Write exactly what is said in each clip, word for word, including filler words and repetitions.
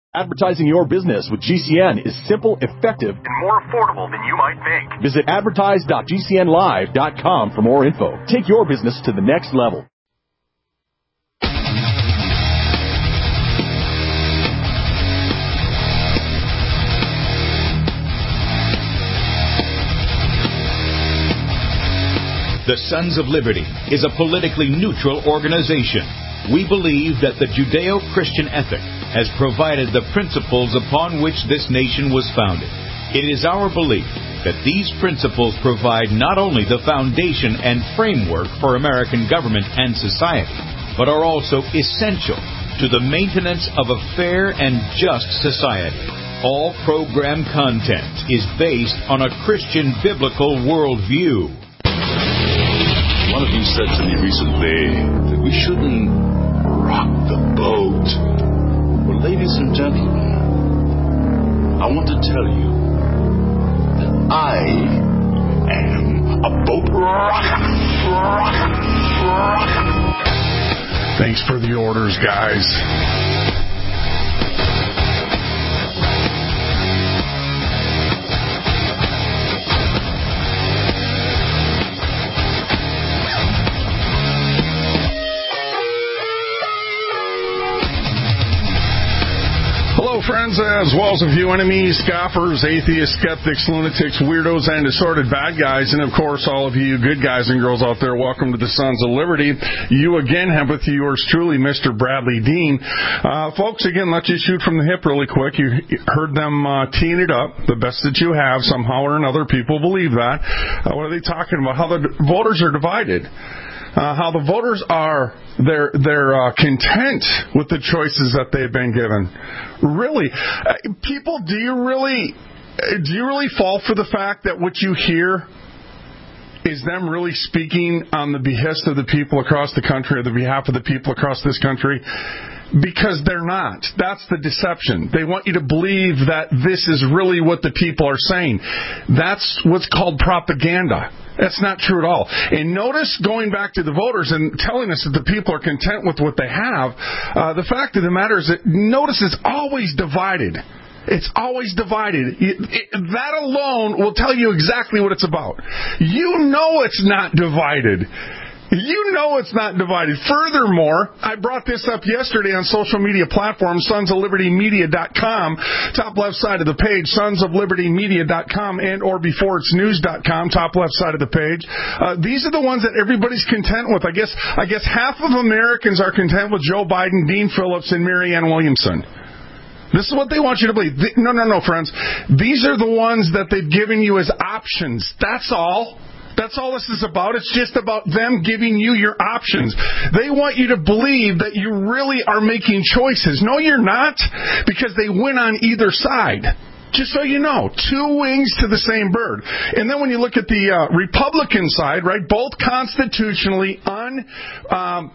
Advertising your business with G C N is simple, effective, and more affordable than you might think. Visit advertise dot g c n live dot com for more info. Take your business to the next level. The Sons of Liberty is a politically neutral organization. We believe that the Judeo-Christian ethic has provided the principles upon which this nation was founded. It is our belief that these principles provide not only the foundation and framework for American government and society, but are also essential to the maintenance of a fair and just society. All program content is based on a Christian biblical worldview. One of you said to me recently that we shouldn't rock the boat. Well, ladies and gentlemen, I want to tell you that I am a boat rocker. rocker, rocker. Thanks for the orders, guys. Friends, as well as a few enemies, scoffers, atheists, skeptics, lunatics, weirdos, and assorted bad guys, and of course all of you good guys and girls out there, welcome to the Sons of Liberty. You again have with you yours truly, Mister Bradley Dean. Uh, folks, again, let's just shoot from the hip really quick. You heard them uh, teeing it up, the best that you have, somehow or another. People believe that. Uh, what are they talking about? How the voters are divided. Uh, how the voters are they're they're uh, content with the choices that they've been given. Really, uh, people, do you really do you really fall for the fact that what you hear is them really speaking on the behest of the people across the country, or the behalf of the people across this country? Because they're not. That's the deception. They want you to believe that this is really what the people are saying. That's what's called propaganda. That's not true at all. And notice, going back to the voters and telling us that the people are content with what they have, uh, the fact of the matter is that notice it's always divided. It's always divided. It, it, that alone will tell you exactly what it's about. You know it's not divided. You know it's not divided. Furthermore, I brought this up yesterday on social media platforms, sons of liberty media dot com, top left side of the page, sons of liberty media dot com, and or before it's news dot com, top left side of the page. Uh, these are the ones that everybody's content with. I guess I guess half of Americans are content with Joe Biden, Dean Phillips, and Marianne Williamson. This is what they want you to believe. No, no, no, friends. These are the ones that they've given you as options. That's all. That's all this is about. It's just about them giving you your options. They want you to believe that you really are making choices. No, you're not, because they win on either side. Just so you know, two wings to the same bird. And then when you look at the uh, Republican side, right, both constitutionally un, um,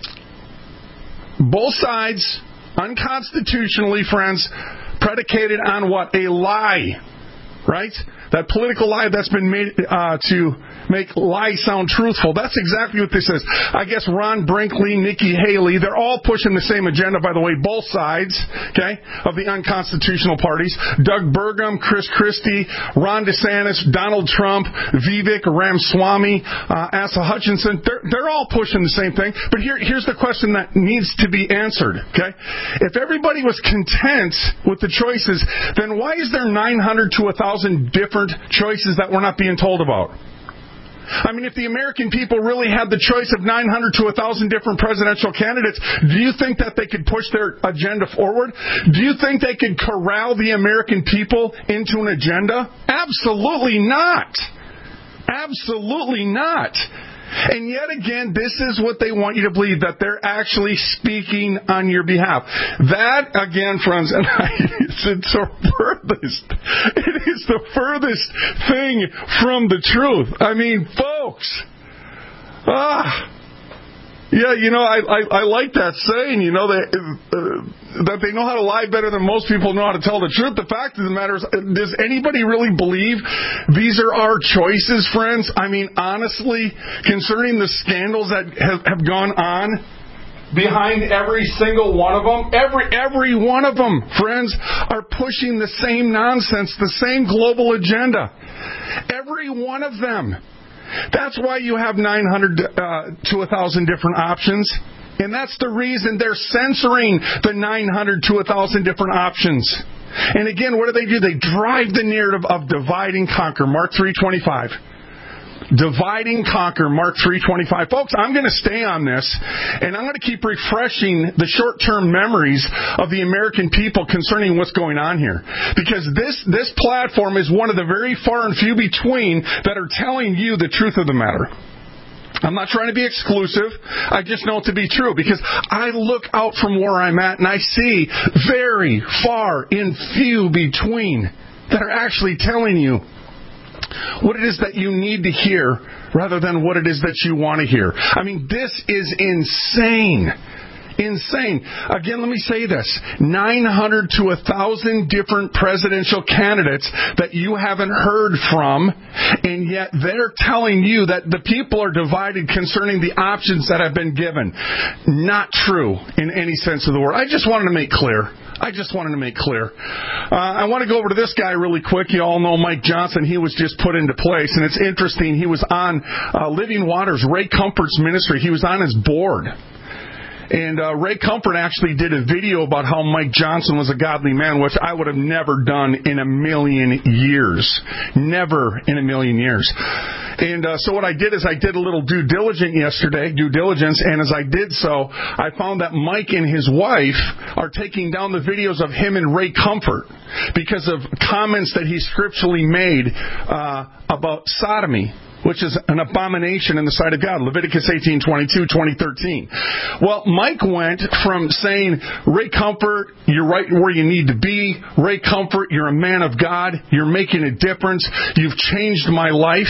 both sides unconstitutionally, friends, predicated on what? A lie, right? That political lie that's been made uh, to make lie sound truthful. That's exactly what this is. I guess Ron Brinkley, Nikki Haley, they're all pushing the same agenda, by the way, both sides, okay, of the unconstitutional parties. Doug Burgum, Chris Christie, Ron DeSantis, Donald Trump, Vivek Ramaswamy, uh, Asa Hutchinson, they're, they're all pushing the same thing. But here, here's the question that needs to be answered, okay? If everybody was content with the choices, then why is there nine hundred to one thousand different choices that we're not being told about? I mean, if the American people really had the choice of nine hundred to one thousand different presidential candidates, do you think that they could push their agenda forward? Do you think they could corral the American people into an agenda? Absolutely not. Absolutely not. And yet again, this is what they want you to believe, that they're actually speaking on your behalf. That, again, friends, and I, it's, it's the furthest, it is the furthest thing from the truth. I mean, folks, ah, yeah, you know, I, I, I like that saying, you know, that, uh, that they know how to lie better than most people know how to tell the truth. The fact of the matter is, does anybody really believe these are our choices, friends? I mean, honestly, concerning the scandals that have, have gone on, behind every single one of them? Every, every one of them, friends, are pushing the same nonsense, the same global agenda. Every one of them. That's why you have nine hundred uh, to one thousand different options. And that's the reason they're censoring the nine hundred to one thousand different options. And again, what do they do? They drive the narrative of divide and conquer. Mark three twenty-five. Divide and conquer, Mark three twenty-five. Folks, I'm going to stay on this, and I'm going to keep refreshing the short-term memories of the American people concerning what's going on here. Because this, this platform is one of the very far and few between that are telling you the truth of the matter. I'm not trying to be exclusive. I just know it to be true because I look out from where I'm at and I see very far and few between that are actually telling you what it is that you need to hear rather than what it is that you want to hear. I mean, this is insane. Insane. Again, let me say this. nine hundred to one thousand different presidential candidates that you haven't heard from, and yet they're telling you that the people are divided concerning the options that have been given. Not true in any sense of the word. I just wanted to make clear. I just wanted to make clear. Uh, I want to go over to this guy really quick. You all know Mike Johnson. He was just put into place, and it's interesting. He was on uh, Living Waters, Ray Comfort's ministry. He was on his board. And uh, Ray Comfort actually did a video about how Mike Johnson was a godly man, which I would have never done in a million years. Never in a million years. And uh, so what I did is I did a little due diligence yesterday, due diligence, and as I did so, I found that Mike and his wife are taking down the videos of him and Ray Comfort because of comments that he scripturally made uh, about sodomy, which is an abomination in the sight of God. Leviticus eighteen twenty-two, twenty thirteen. Well, Mike went from saying, Ray Comfort, you're right where you need to be. Ray Comfort, you're a man of God. You're making a difference. You've changed my life.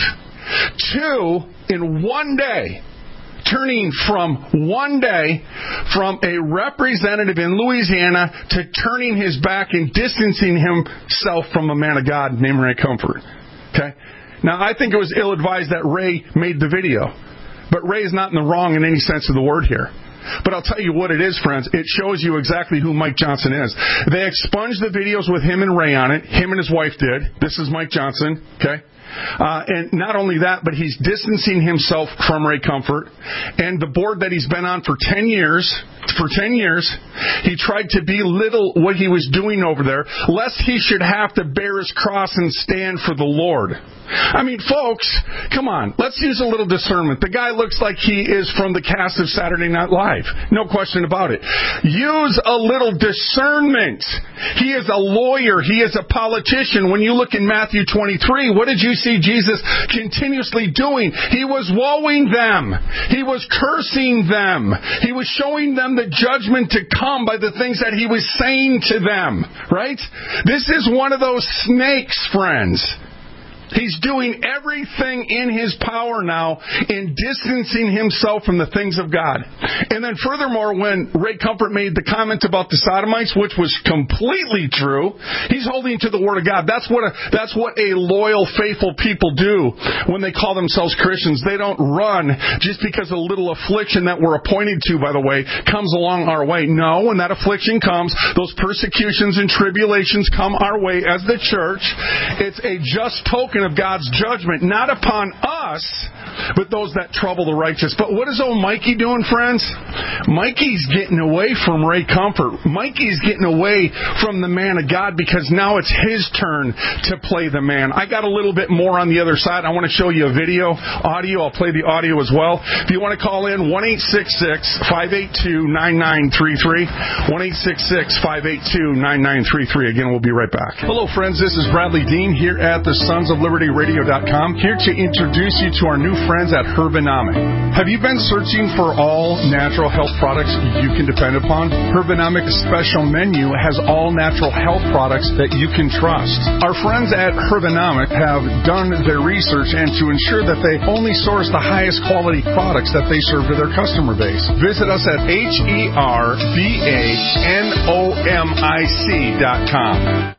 To, in one day, turning from one day from a representative in Louisiana to turning his back and distancing himself from a man of God named Ray Comfort. Okay? Now, I think it was ill-advised that Ray made the video. But Ray is not in the wrong in any sense of the word here. But I'll tell you what it is, friends. It shows you exactly who Mike Johnson is. They expunged the videos with him and Ray on it. Him and his wife did. This is Mike Johnson. Okay? Uh, and not only that, but he's distancing himself from Ray Comfort. And the board that he's been on for ten years, for ten years, he tried to belittle what he was doing over there, lest he should have to bear his cross and stand for the Lord. I mean, folks, come on. Let's use a little discernment. The guy looks like he is from the cast of Saturday Night Live. No question about it. Use a little discernment. He is a lawyer. He is a politician. When you look in Matthew twenty-three, what did you see Jesus continuously doing? He was woeing them. He was cursing them. He was showing them the judgment to come by the things that he was saying to them. Right? This is one of those snakes, friends. He's doing everything in his power now in distancing himself from the things of God. And then furthermore, when Ray Comfort made the comment about the sodomites, which was completely true, he's holding to the Word of God. That's what a, that's what a loyal, faithful people do when they call themselves Christians. They don't run just because a little affliction that we're appointed to, by the way, comes along our way. No, when that affliction comes, those persecutions and tribulations come our way as the church. It's a just token of God's judgment, not upon us, but those that trouble the righteous. But what is old Mikey doing, friends? Mikey's getting away from Ray Comfort. Mikey's getting away from the man of God because now it's his turn to play the man. I got a little bit more on the other side. I want to show you a video, audio. I'll play the audio as well. If you want to call in, one eight six six, five eight two, nine nine three three. one eight six six, five eight two, nine nine three three. Again, we'll be right back. Hello, friends. This is Bradley Dean here at the Sons of Liberty Radio dot com, here to introduce you to our new friends at Herbanomic. Have you been searching for all natural health products you can depend upon? Herbanomic's special menu has all natural health products that you can trust. Our friends at Herbanomic have done their research and to ensure that they only source the highest quality products that they serve to their customer base. Visit us at H E R B A N O M I C dot com.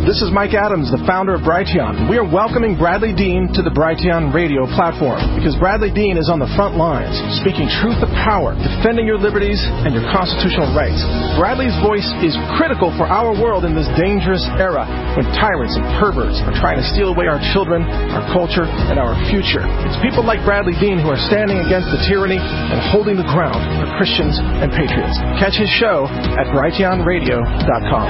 This is Mike Adams, the founder of Brighteon. We are welcoming Bradley Dean to the Brighteon radio platform because Bradley Dean is on the front lines, speaking truth to power, defending your liberties and your constitutional rights. Bradley's voice is critical for our world in this dangerous era when tyrants and perverts are trying to steal away our children, our culture, and our future. It's people like Bradley Dean who are standing against the tyranny and holding the ground for Christians and patriots. Catch his show at brighteon radio dot com.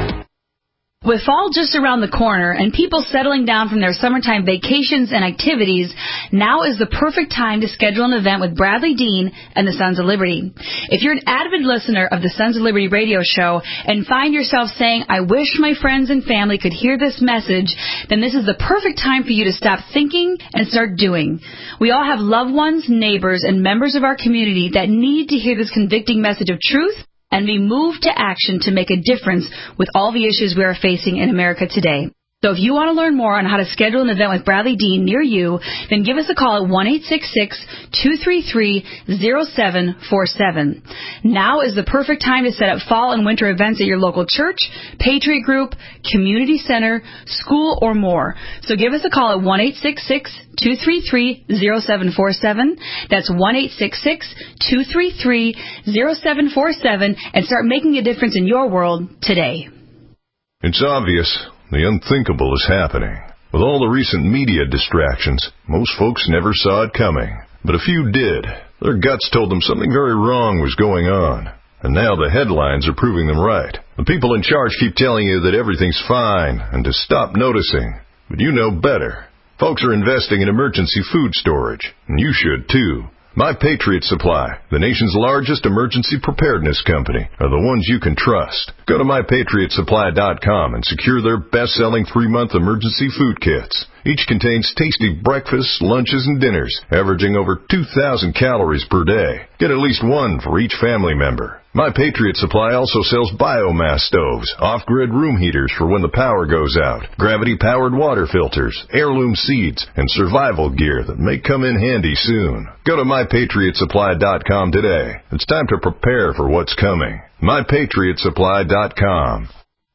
With fall just around the corner and people settling down from their summertime vacations and activities, now is the perfect time to schedule an event with Bradley Dean and the Sons of Liberty. If you're an avid listener of the Sons of Liberty radio show and find yourself saying, I wish my friends and family could hear this message, then this is the perfect time for you to stop thinking and start doing. We all have loved ones, neighbors, and members of our community that need to hear this convicting message of truth and be moved to action to make a difference with all the issues we are facing in America today. So if you want to learn more on how to schedule an event with Bradley Dean near you, then give us a call at one eight six six, two three three, zero seven four seven. Now is the perfect time to set up fall and winter events at your local church, Patriot Group, community center, school, or more. So give us a call at one eight six six, two three three, zero seven four seven. That's one eight six six, two three three, zero seven four seven and start making a difference in your world today. It's obvious. The unthinkable is happening. With all the recent media distractions, most folks never saw it coming. But a few did. Their guts told them something very wrong was going on. And now the headlines are proving them right. The people in charge keep telling you that everything's fine and to stop noticing. But you know better. Folks are investing in emergency food storage, and you should too. My Patriot Supply, the nation's largest emergency preparedness company, are the ones you can trust. Go to my patriot supply dot com and secure their best-selling three-month emergency food kits. Each contains tasty breakfasts, lunches, and dinners, averaging over two thousand calories per day. Get at least one for each family member. My Patriot Supply also sells biomass stoves, off-grid room heaters for when the power goes out, gravity-powered water filters, heirloom seeds, and survival gear that may come in handy soon. Go to my patriot supply dot com today. It's time to prepare for what's coming. my patriot supply dot com.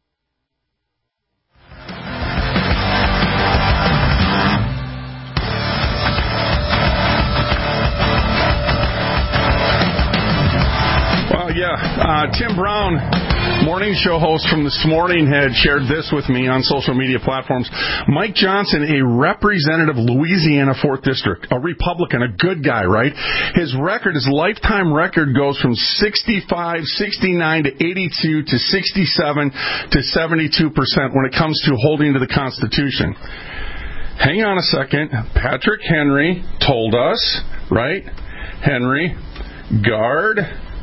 Yeah, uh, Tim Brown, morning show host from this morning, had shared this with me on social media platforms. Mike Johnson, a representative of Louisiana fourth District, a Republican, a good guy, right? His record, his lifetime record goes from sixty-five, sixty-nine to eighty-two to sixty-seven to seventy-two percent when it comes to holding to the Constitution. Hang on a second. Patrick Henry told us, right? Henry, Guard,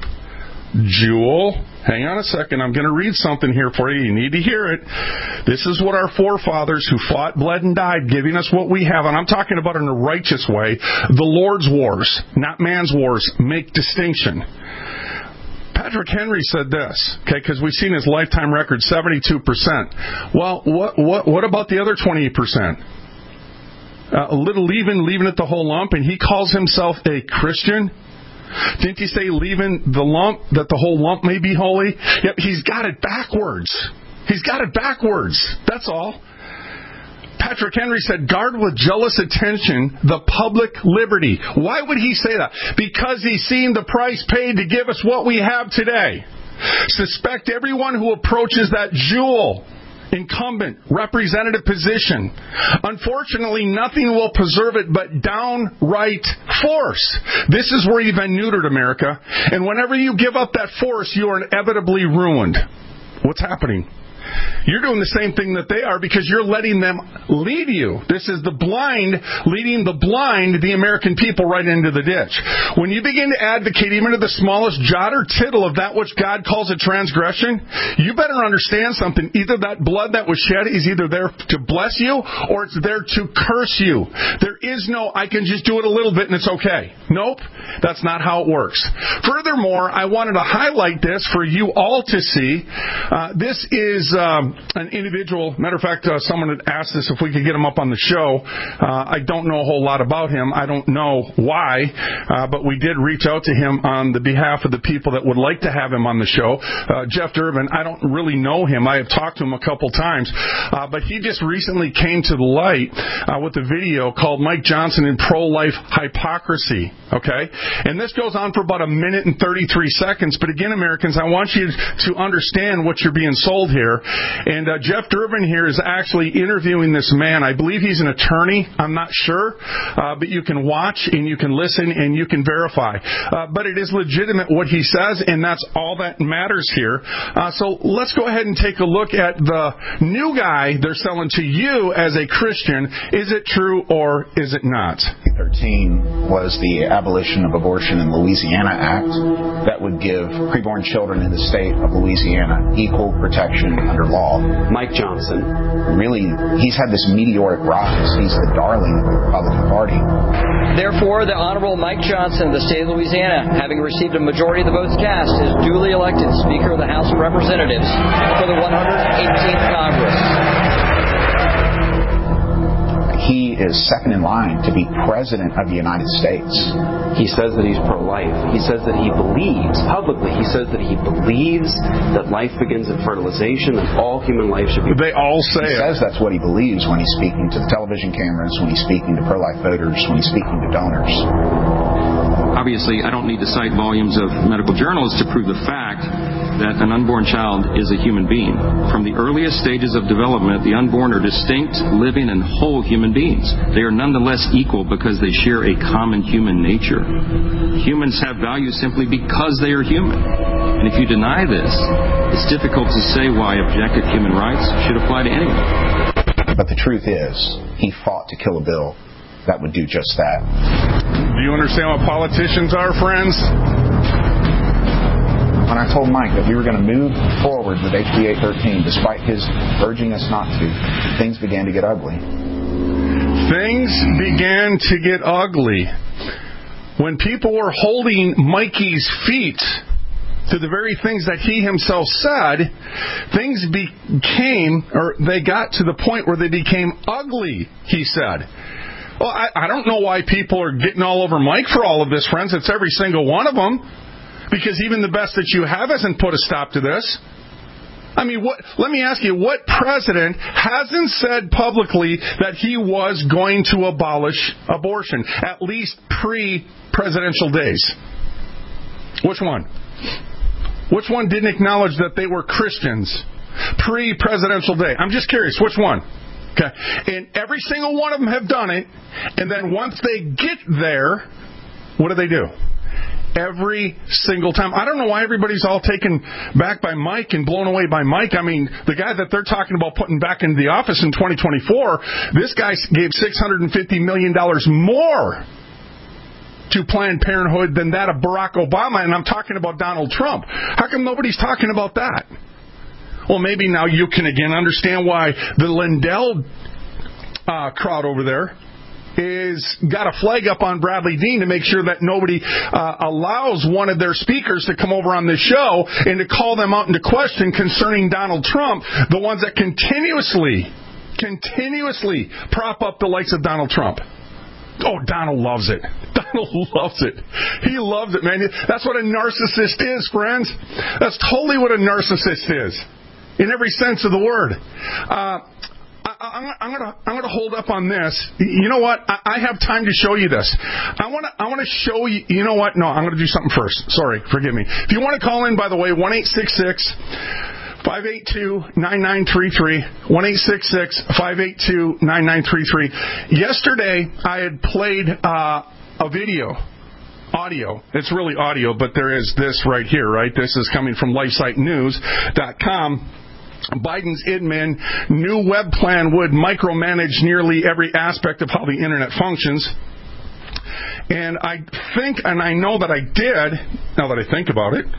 Jewel, hang on a second. I'm going to read something here for you. You need to hear it. This is what our forefathers who fought, bled, and died, giving us what we have, and I'm talking about in a righteous way, the Lord's wars, not man's wars. Make distinction. Patrick Henry said this, okay, because we've seen his lifetime record, seventy-two percent. Well, what what what about the other twenty-eight percent? Uh, a little leaving, leaving it the whole lump, and he calls himself a Christian? Didn't he say leaving the lump, that the whole lump may be holy? Yep, he's got it backwards. He's got it backwards. That's all. Patrick Henry said, guard with jealous attention the public liberty. Why would he say that? Because he's seen the price paid to give us what we have today. Suspect everyone who approaches that jewel, incumbent, representative position. Unfortunately, nothing will preserve it but downright force. This is where you've been neutered, America. And whenever you give up that force, you are inevitably ruined. What's happening? You're doing the same thing that they are because you're letting them lead you. This is the blind leading the blind, the American people, right into the ditch. When you begin to advocate even to the smallest jot or tittle of that which God calls a transgression, you better understand something. Either that blood that was shed is either there to bless you or it's there to curse you. There is no, I can just do it a little bit and it's okay. Nope, that's not how it works. Furthermore, I wanted to highlight this for you all to see. Uh, this is... Uh, um, an individual. Matter of fact, uh, someone had asked us if we could get him up on the show. Uh, I don't know a whole lot about him. I don't know why, uh, but we did reach out to him on the behalf of the people that would like to have him on the show. Uh, Jeff Durbin, I don't really know him. I have talked to him a couple times, uh, but he just recently came to the light uh, with a video called Mike Johnson and Pro-Life Hypocrisy. Okay? And this goes on for about a minute and thirty-three seconds. But again, Americans, I want you to understand what you're being sold here. And uh, Jeff Durbin here is actually interviewing this man. I believe he's an attorney. I'm not sure. Uh, but you can watch and you can listen and you can verify. Uh, but it is legitimate what he says, and that's all that matters here. Uh, so let's go ahead and take a look at the new guy they're selling to you as a Christian. Is it true or is it not? thirteen was the abolition of abortion in Louisiana Act that would give preborn children in the state of Louisiana equal protection under law. Mike Johnson. Really, he's had this meteoric rise. He's the darling of the Republican Party. Therefore, the Honorable Mike Johnson of the state of Louisiana, having received a majority of the votes cast, is duly elected Speaker of the House of Representatives for the one hundred eighteenth Congress. He is second in line to be President of the United States. He says that he's pro-life. He says that he believes, publicly, he says that he believes that life begins at fertilization, that all human life should be... They all say He it. says that's what he believes when he's speaking to the television cameras, when he's speaking to pro-life voters, when he's speaking to donors. Obviously, I don't need to cite volumes of medical journals to prove the fact that an unborn child is a human being. From the earliest stages of development, the unborn are distinct, living, and whole human beings. They are nonetheless equal because they share a common human nature. Humans have value simply because they are human. And if you deny this, it's difficult to say why objective human rights should apply to anyone. But the truth is, he fought to kill a bill that would do just that. Do you understand what politicians are, friends? When I told Mike that we were going to move forward with H B eight thirteen, despite his urging us not to, things began to get ugly. Things began to get ugly when people were holding Mikey's feet to the very things that he himself said. Things became, or they got to the point where they became ugly, he said. Well, I, I don't know why people are getting all over Mike for all of this, friends. It's every single one of them. Because even the best that you have hasn't put a stop to this. I mean, what? Let me ask you, what president hasn't said publicly that he was going to abolish abortion, at least pre-presidential days? Which one? Which one didn't acknowledge that they were Christians pre-presidential day? I'm just curious, which one? Okay. And every single one of them have done it, and then once they get there, what do they do? Every single time. I don't know why everybody's all taken back by Mike and blown away by Mike. I mean, the guy that they're talking about putting back into the office in twenty twenty-four, this guy gave six hundred fifty million dollars more to Planned Parenthood than that of Barack Obama, and I'm talking about Donald Trump. How come nobody's talking about that? Well, maybe now you can again understand why the Lindell uh, crowd over there is got a flag up on Bradley Dean to make sure that nobody uh, allows one of their speakers to come over on this show and to call them out into question concerning Donald Trump, the ones that continuously, continuously prop up the likes of Donald Trump. Oh, Donald loves it. Donald loves it. He loves it, man. That's what a narcissist is, friends. That's totally what a narcissist is, in every sense of the word. Uh, I, I'm going to I'm going to hold up on this. You know what? I, I have time to show you this. I want to I want to show you. You know what? No, I'm going to do something first. Sorry, forgive me. If you want to call in, by the way, one eight six six five eight two nine nine three three. one eight six six five eight two nine nine three three. Yesterday, I had played uh, a video. Audio. It's really audio, but there is this right here, right? This is coming from lifesite news dot com. Biden's admin new web plan would micromanage nearly every aspect of how the internet functions. And I think, and I know that I did, now that I think about it,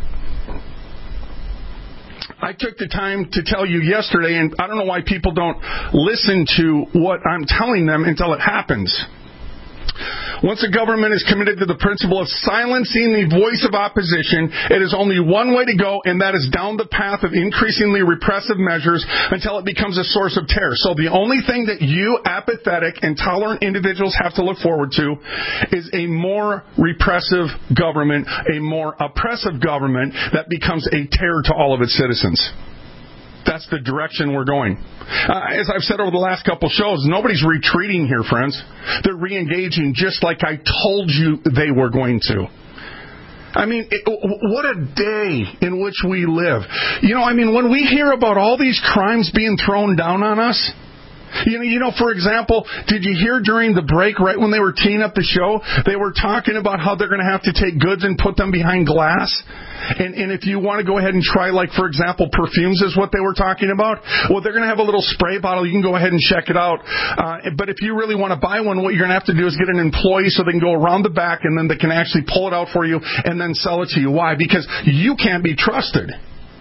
I took the time to tell you yesterday, and I don't know why people don't listen to what I'm telling them until it happens. Once a government is committed to the principle of silencing the voice of opposition, it is only one way to go, and that is down the path of increasingly repressive measures until it becomes a source of terror. So the only thing that you apathetic, intolerant individuals have to look forward to is a more repressive government, a more oppressive government that becomes a terror to all of its citizens. That's the direction we're going. Uh, as I've said over the last couple shows, nobody's retreating here, friends. They're re-engaging just like I told you they were going to. I mean, it, what a day in which we live. You know, I mean, when we hear about all these crimes being thrown down on us, You know, you know, for example, did you hear during the break, right when they were teeing up the show, they were talking about how they're going to have to take goods and put them behind glass? And, and if you want to go ahead and try, like, for example, perfumes is what they were talking about, well, they're going to have a little spray bottle. You can go ahead and check it out. Uh, but if you really want to buy one, what you're going to have to do is get an employee so they can go around the back and then they can actually pull it out for you and then sell it to you. Why? Because you can't be trusted.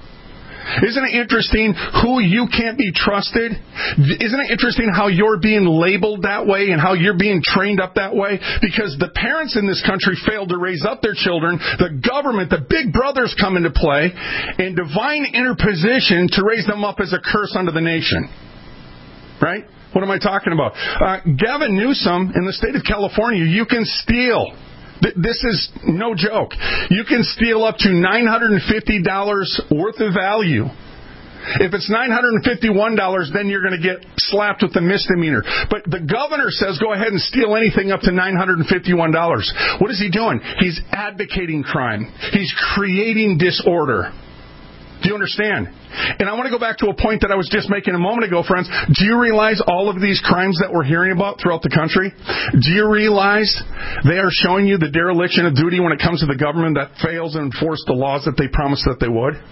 Isn't it interesting who you can't be trusted? Isn't it interesting how you're being labeled that way and how you're being trained up that way? Because the parents in this country failed to raise up their children. The government, the big brothers come into play, and divine interposition to raise them up as a curse unto the nation. Right? What am I talking about? Uh, Gavin Newsom in the state of California, you can steal. This is no joke. You can steal up to nine hundred fifty dollars worth of value. If it's nine hundred fifty-one dollars, then you're going to get slapped with the misdemeanor. But the governor says go ahead and steal anything up to nine hundred fifty-one dollars. What is he doing? He's advocating crime. He's creating disorder. Do you understand? And I want to go back to a point that I was just making a moment ago, friends. Do you realize all of these crimes that we're hearing about throughout the country? Do you realize they are showing you the dereliction of duty when it comes to the government that fails to enforce the laws that they promised that they would?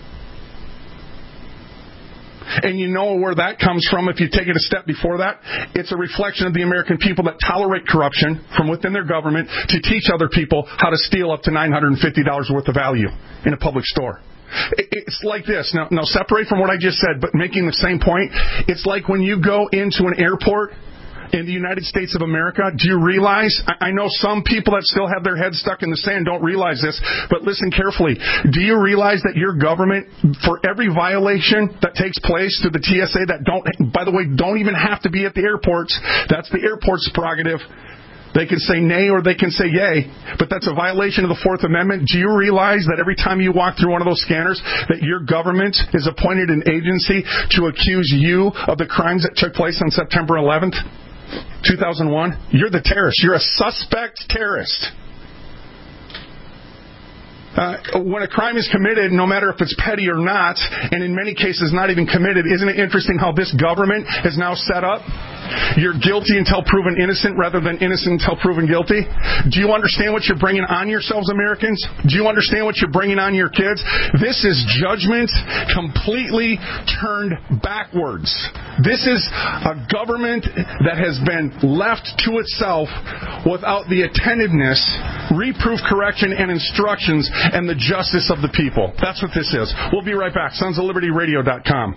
And you know where that comes from if you take it a step before that? It's a reflection of the American people that tolerate corruption from within their government to teach other people how to steal up to nine hundred fifty dollars worth of value in a public store. It's like this. Now, now, separate from what I just said, but making the same point. It's like when you go into an airport in the United States of America. Do you realize? I know some people that still have their heads stuck in the sand don't realize this, but listen carefully. Do you realize that your government, for every violation that takes place through the T S A that don't, by the way, don't even have to be at the airports, that's the airport's prerogative. They can say nay or they can say yay, but that's a violation of the Fourth Amendment. Do you realize that every time you walk through one of those scanners that your government has appointed an agency to accuse you of the crimes that took place on September eleventh, two thousand one? You're the terrorist. You're a suspect terrorist. Uh, when a crime is committed, no matter if it's petty or not, and in many cases not even committed, isn't it interesting how this government is now set up? You're guilty until proven innocent rather than innocent until proven guilty. Do you understand what you're bringing on yourselves, Americans? Do you understand what you're bringing on your kids? This is judgment completely turned backwards. This is a government that has been left to itself without the attentiveness, reproof, correction, and instructions and the justice of the people. That's what this is. We'll be right back. sons of liberty radio dot com.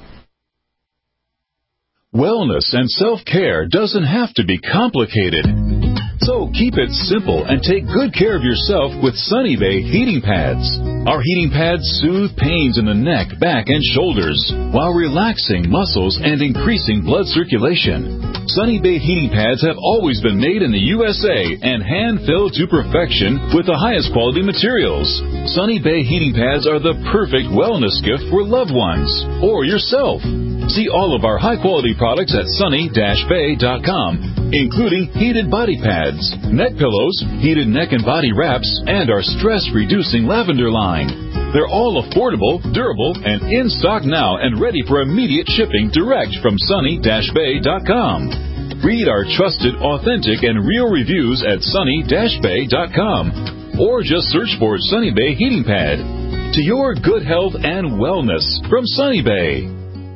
Wellness and self-care doesn't have to be complicated. So keep it simple and take good care of yourself with Sunny Bay heating pads. Our heating pads soothe pains in the neck, back, and shoulders while relaxing muscles and increasing blood circulation. Sunny Bay heating pads have always been made in the U S A and hand-filled to perfection with the highest quality materials. Sunny Bay heating pads are the perfect wellness gift for loved ones or yourself. See all of our high-quality products at sunny dash bay dot com, including heated body pads, neck pillows, heated neck and body wraps, and our stress-reducing lavender line. They're all affordable, durable, and in stock now and ready for immediate shipping direct from sunny dash bay dot com. Read our trusted, authentic, and real reviews at sunny dash bay dot com or just search for Sunny Bay Heating Pad. To your good health and wellness from Sunny Bay.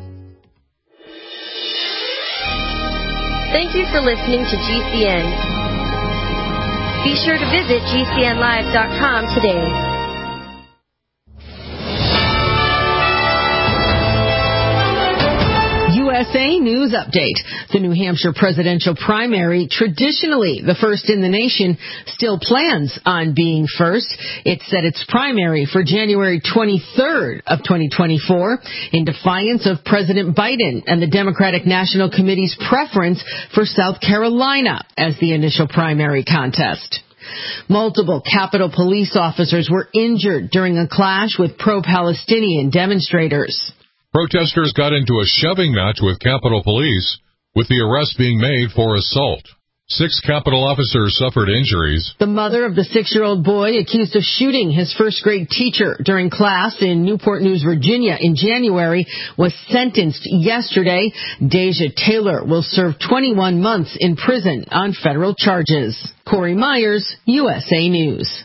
Thank you for listening to G C N. Be sure to visit G C N live dot com today. U S A News Update. The New Hampshire presidential primary, traditionally the first in the nation, still plans on being first. It set its primary for January twenty-third of twenty twenty-four in defiance of President Biden and the Democratic National Committee's preference for South Carolina as the initial primary contest. Multiple Capitol Police officers were injured during a clash with pro-Palestinian demonstrators. Protesters got into a shoving match with Capitol Police, with the arrest being made for assault. Six Capitol officers suffered injuries. The mother of the six-year-old boy accused of shooting his first-grade teacher during class in Newport News, Virginia in January was sentenced yesterday. Deja Taylor will serve twenty-one months in prison on federal charges. Corey Myers, U S A News.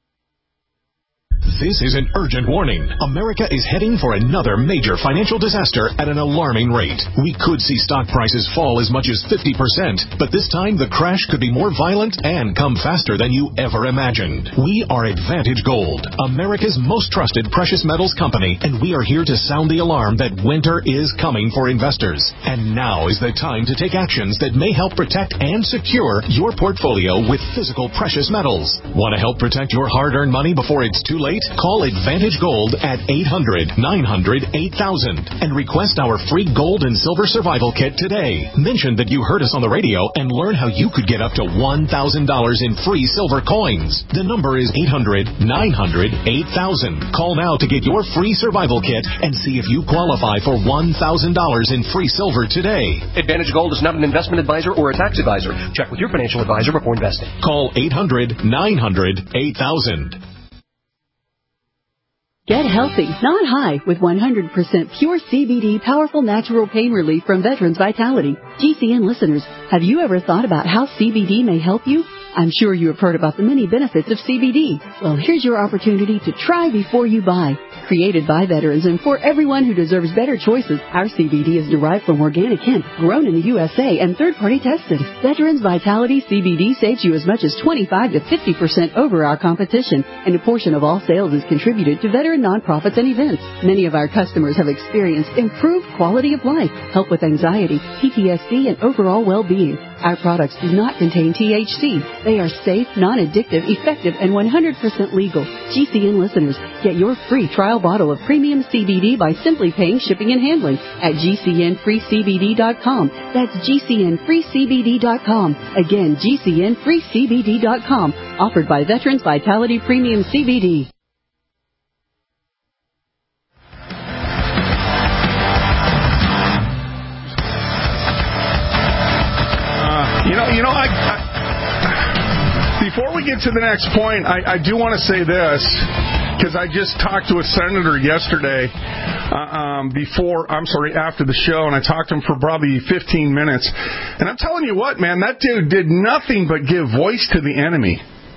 This is an urgent warning. America is heading for another major financial disaster at an alarming rate. We could see stock prices fall as much as fifty percent, but this time the crash could be more violent and come faster than you ever imagined. We are Advantage Gold, America's most trusted precious metals company, and we are here to sound the alarm that winter is coming for investors. And now is the time to take actions that may help protect and secure your portfolio with physical precious metals. Want to help protect your hard-earned money before it's too late? Call Advantage Gold at eight hundred, nine hundred, eight thousand and request our free gold and silver survival kit today. Mention that you heard us on the radio and learn how you could get up to one thousand dollars in free silver coins. The number is eight hundred, nine hundred, eight thousand. Call now to get your free survival kit and see if you qualify for one thousand dollars in free silver today. Advantage Gold is not an investment advisor or a tax advisor. Check with your financial advisor before investing. Call eight hundred, nine hundred, eight thousand. Get healthy, not high, with one hundred percent pure C B D powerful natural pain relief from Veterans Vitality. G C N listeners, have you ever thought about how C B D may help you? I'm sure you have heard about the many benefits of C B D. Well, here's your opportunity to try before you buy. Created by veterans and for everyone who deserves better choices, our C B D is derived from organic hemp, grown in the U S A and third-party tested. Veterans Vitality C B D saves you as much as twenty-five to fifty percent over our competition, and a portion of all sales is contributed to veteran nonprofits and events. Many of our customers have experienced improved quality of life, help with anxiety, P T S D, and overall well-being. Our products do not contain T H C. They are safe, non-addictive, effective, and one hundred percent legal. G C N listeners, get your free trial bottle of premium C B D by simply paying shipping and handling at G C N free C B D dot com. That's G C N free C B D dot com. Again, G C N free C B D dot com. Offered by Veterans Vitality Premium C B D. You know, you know, I, I, before we get to the next point, I, I do want to say this, because I just talked to a senator yesterday, uh, um, before, I'm sorry, after the show, and I talked to him for probably fifteen minutes. And I'm telling you what, man, that dude did nothing but give voice to the enemy.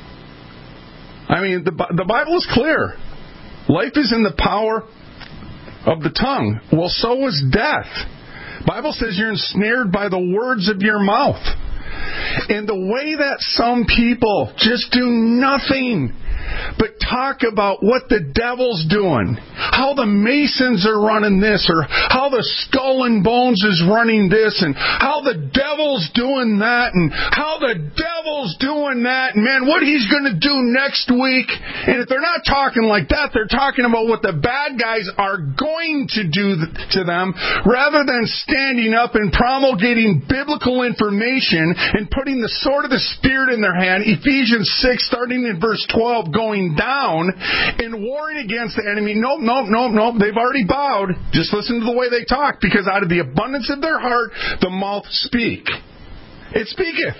I mean, the, the Bible is clear. Life is in the power of the tongue. Well, so is death. Bible says you're ensnared by the words of your mouth. And the way that some people just do nothing but talk about what the devil's doing, how the Masons are running this, or how the Skull and Bones is running this, and how the devil's doing that, and how the devil's doing that, and man, what he's going to do next week. And if they're not talking like that, they're talking about what the bad guys are going to do to them, rather than standing up and promulgating biblical information and putting the sword of the Spirit in their hand, Ephesians six, starting in verse twelve, going down and warring against the enemy. Nope, nope, nope, nope. They've already bowed. Just listen to the way they talk, because out of the abundance of their heart, the mouth speak. It speaketh.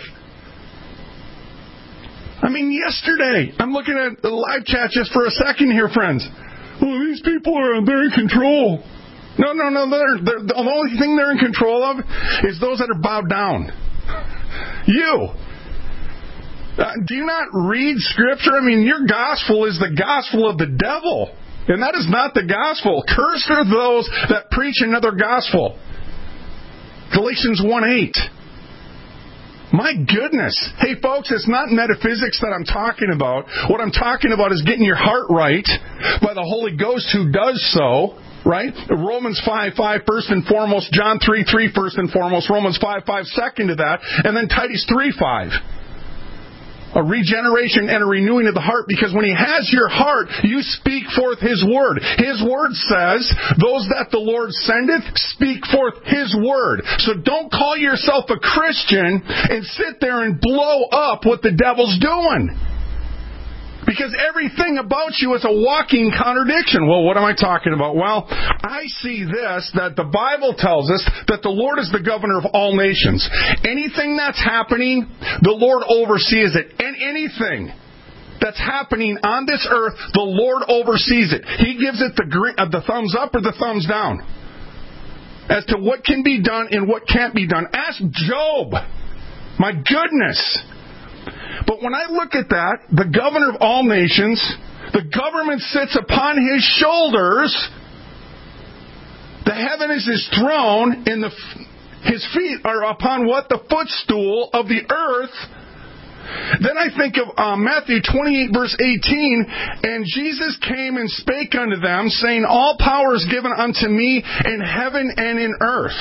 I mean, yesterday, I'm looking at the live chat just for a second here, friends. Well, these people are, they're in control. No, no, no. They're, they're, the only thing they're in control of is those that are bowed down. You. Uh, do you not read Scripture? I mean, your gospel is the gospel of the devil. And that is not the gospel. Cursed are those that preach another gospel. Galatians one eight. My goodness. Hey, folks, it's not metaphysics that I'm talking about. What I'm talking about is getting your heart right by the Holy Ghost who does so. Right? Romans five five, first and foremost. John three three, first and foremost. Romans five five, second to that. And then Titus three five. A regeneration and a renewing of the heart, because when He has your heart, you speak forth His word. His word says, those that the Lord sendeth, speak forth His word. So don't call yourself a Christian and sit there and blow up what the devil's doing. Because everything about you is a walking contradiction. Well, what am I talking about? Well, I see this, that the Bible tells us that the Lord is the governor of all nations. Anything that's happening, the Lord oversees it. And anything that's happening on this earth, the Lord oversees it. He gives it the, green, uh, the thumbs up or the thumbs down as to what can be done and what can't be done. Ask Job. My goodness. But when I look at that, the governor of all nations, the government sits upon His shoulders, the heaven is His throne, and the, His feet are upon what? The footstool of the earth. Then I think of uh, Matthew twenty-eight, verse eighteen, and Jesus came and spake unto them, saying, all power is given unto me in heaven and in earth.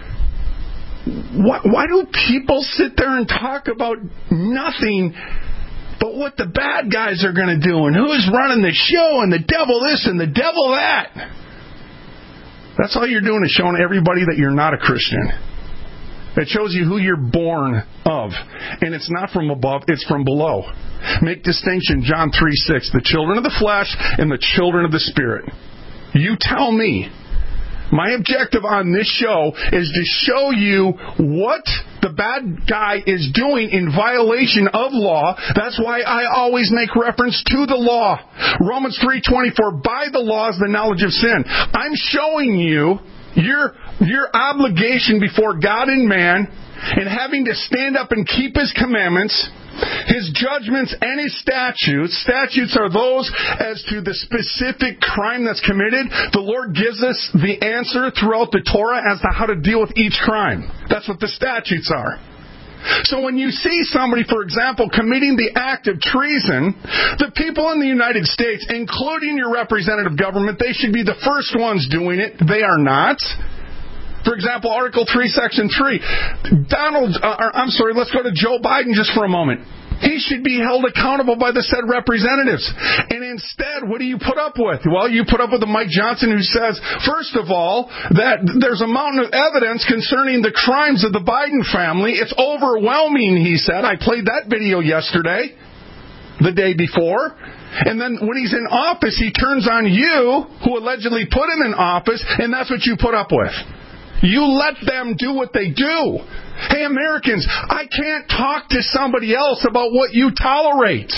Why, why do people sit there and talk about nothing but what the bad guys are going to do and who's running the show and the devil this and the devil that? That's all you're doing is showing everybody that you're not a Christian. It shows you who you're born of. And it's not from above, it's from below. Make distinction, John three six, the children of the flesh and the children of the Spirit. You tell me. My objective on this show is to show you what the bad guy is doing in violation of law. That's why I always make reference to the law. Romans three twenty-four, by the law is the knowledge of sin. I'm showing you your, your obligation before God and man in having to stand up and keep His commandments, His judgments, and His statutes. Statutes are those as to the specific crime that's committed. The Lord gives us the answer throughout the Torah as to how to deal with each crime. That's what the statutes are. So when you see somebody, for example, committing the act of treason, the people in the United States, including your representative government, they should be the first ones doing it. They are not. For example, Article three, Section three. Donald, uh, I'm sorry, let's go to Joe Biden just for a moment. He should be held accountable by the said representatives. And instead, what do you put up with? Well, you put up with a Mike Johnson who says, first of all, that there's a mountain of evidence concerning the crimes of the Biden family. It's overwhelming, he said. I played that video yesterday, the day before. And then when he's in office, he turns on you, who allegedly put him in office, and that's what you put up with. You let them do what they do. Hey, Americans, I can't talk to somebody else about what you tolerate.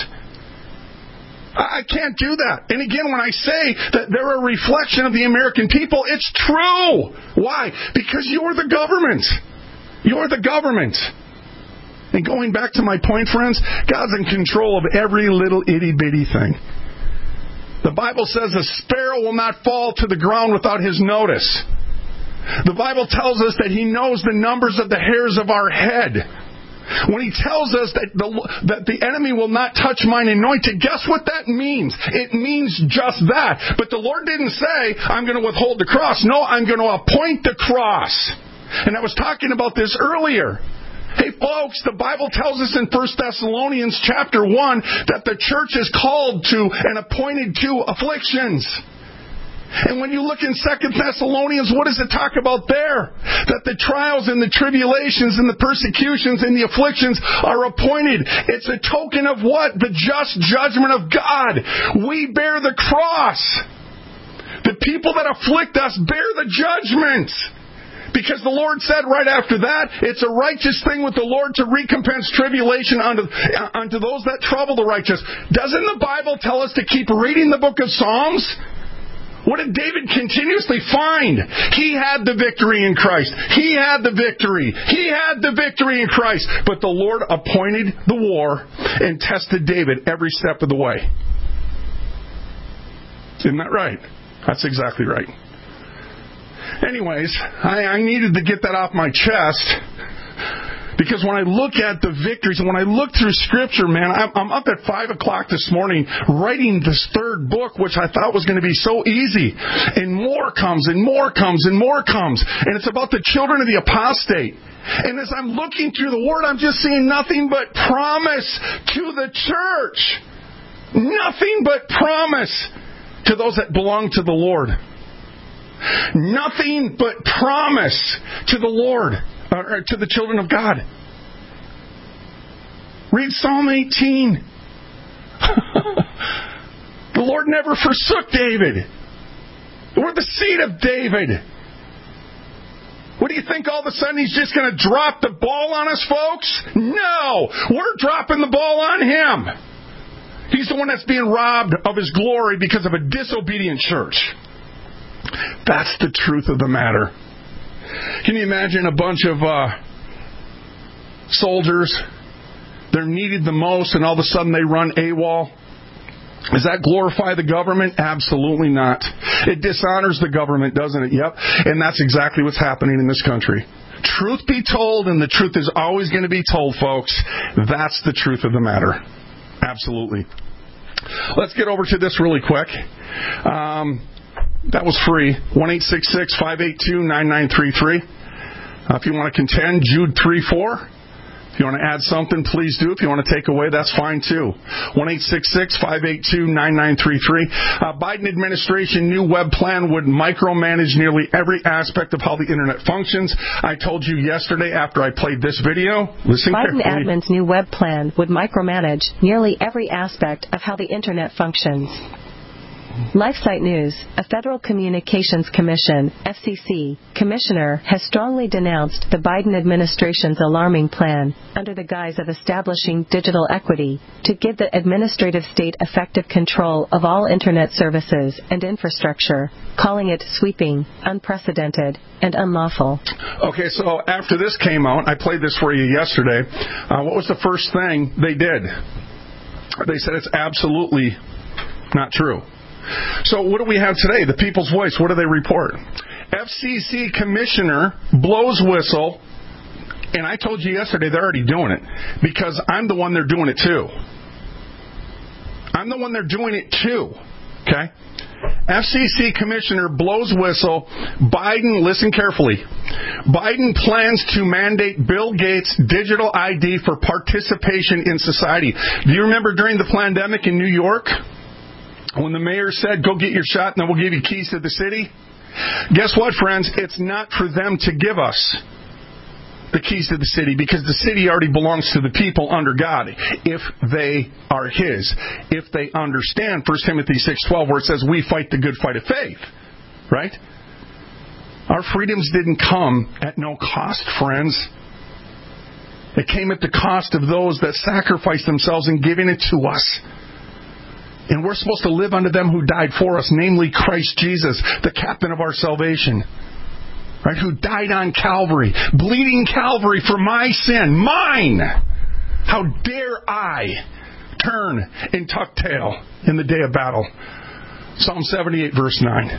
I can't do that. And again, when I say that they're a reflection of the American people, it's true. Why? Because you're the government. You're the government. And going back to my point, friends, God's in control of every little itty-bitty thing. The Bible says a sparrow will not fall to the ground without His notice. The Bible tells us that He knows the numbers of the hairs of our head. When He tells us that the, that the enemy will not touch mine anointed, guess what that means? It means just that. But the Lord didn't say, I'm going to withhold the cross. No, I'm going to appoint the cross. And I was talking about this earlier. Hey, folks, the Bible tells us in First Thessalonians chapter one that the church is called to and appointed to afflictions. And when you look in Second Thessalonians, what does it talk about there? That the trials and the tribulations and the persecutions and the afflictions are appointed. It's a token of what? The just judgment of God. We bear the cross. The people that afflict us bear the judgment. Because the Lord said right after that, it's a righteous thing with the Lord to recompense tribulation unto, unto those that trouble the righteous. Doesn't the Bible tell us to keep reading the book of Psalms? What did David continuously find? He had the victory in Christ. He had the victory. He had the victory in Christ. But the Lord appointed the war and tested David every step of the way. Isn't that right? That's exactly right. Anyways, I, I needed to get that off my chest Because when I look at the victories and when I look through Scripture, man, I'm, I'm up at five o'clock this morning writing this third book, which I thought was going to be so easy. And more comes and more comes and more comes. And it's about the children of the apostate. And as I'm looking through the Word, I'm just seeing nothing but promise to the church. Nothing but promise to those that belong to the Lord. Nothing but promise to the Lord, or to the children of God. Read Psalm eighteen. The Lord never forsook David. We're the seed of David. What do you think all of a sudden he's just going to drop the ball on us, folks? No! We're dropping the ball on him. He's the one that's being robbed of his glory because of a disobedient church. That's the truth of the matter. Can you imagine a bunch of uh, soldiers? They're needed the most, and all of a sudden they run AWOL. Does that glorify the government? Absolutely not. It dishonors the government, doesn't it? Yep. And that's exactly what's happening in this country. Truth be told, and the truth is always going to be told, folks. That's the truth of the matter. Absolutely. Let's get over to this really quick. Um, that was free. one eight six six, five eight two, nine nine three three. Uh, if you want to contend, Jude three four. If you want to add something, please do. If you want to take away, that's fine too. one eight six six, five eight two, nine nine three three. Uh, Biden administration new web plan would micromanage nearly every aspect of how the Internet functions. I told you yesterday after I played this video. Listen Biden carefully. admin's new web plan would micromanage nearly every aspect of how the Internet functions. LifeSite News, a Federal Communications Commission, F C C, commissioner has strongly denounced the Biden administration's alarming plan, under the guise of establishing digital equity, to give the administrative state effective control of all Internet services and infrastructure, calling it sweeping, unprecedented, and unlawful. Okay, so after this came out, I played this for you yesterday. Uh, what was the first thing they did? They said it's absolutely not true. So what do we have today? The People's Voice. What do they report? F C C commissioner blows whistle, and I told you yesterday they're already doing it because I'm the one they're doing it to. I'm the one they're doing it to. Okay? F C C commissioner blows whistle. Biden, listen carefully. Biden plans to mandate Bill Gates' digital I D for participation in society. Do you remember during the pandemic in New York? When the mayor said, go get your shot and then we'll give you keys to the city? Guess what, friends? It's not for them to give us the keys to the city because the city already belongs to the people under God if they are His. If they understand First Timothy six twelve where it says we fight the good fight of faith. Right? Our freedoms didn't come at no cost, friends. It came at the cost of those that sacrificed themselves in giving it to us. And we're supposed to live unto them who died for us, namely Christ Jesus, the captain of our salvation, right? Who died on Calvary, bleeding Calvary for my sin, mine. How dare I turn and tuck tail in the day of battle? Psalm seventy-eight, verse nine.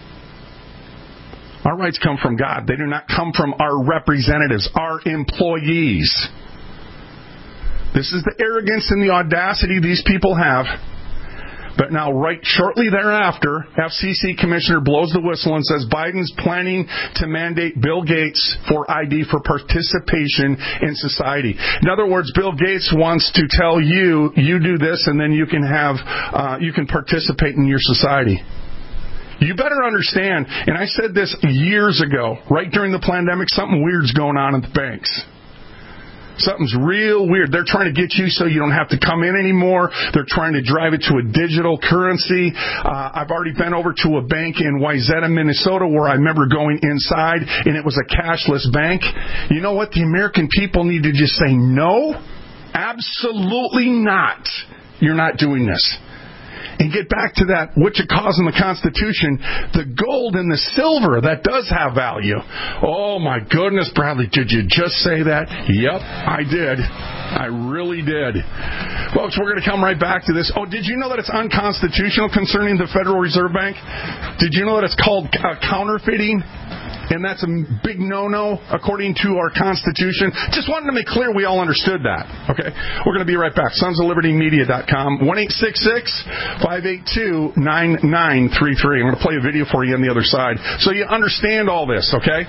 Our rights come from God. They do not come from our representatives, our employees. This is the arrogance and the audacity these people have. But now, right shortly thereafter, F C C commissioner blows the whistle and says Biden's planning to mandate Bill Gates for I D for participation in society. In other words, Bill Gates wants to tell you, you do this, and then you can have, uh, you can participate in your society. You better understand, and I said this years ago, right during the pandemic, something weird's going on at the banks. Something's real weird. They're trying to get you so you don't have to come in anymore. They're trying to drive it to a digital currency. Uh, I've already been over to a bank in Wayzata, Minnesota, where I remember going inside, and it was a cashless bank. You know what? The American people need to just say, no, absolutely not. You're not doing this. And get back to that, which it calls in the Constitution, the gold and the silver, that does have value. Oh, my goodness, Bradley, did you just say that? Yep, I did. I really did. Folks, we're going to come right back to this. Oh, did you know that it's unconstitutional concerning the Federal Reserve Bank? Did you know that it's called uh, counterfeiting? and that's a big no-no according to our Constitution. Just wanted to make clear we all understood that. Okay, we're going to be right back. sons of liberty media dot com, one eight six six, five eight two, nine nine three three. I'm going to play a video for you on the other side so you understand all this, okay?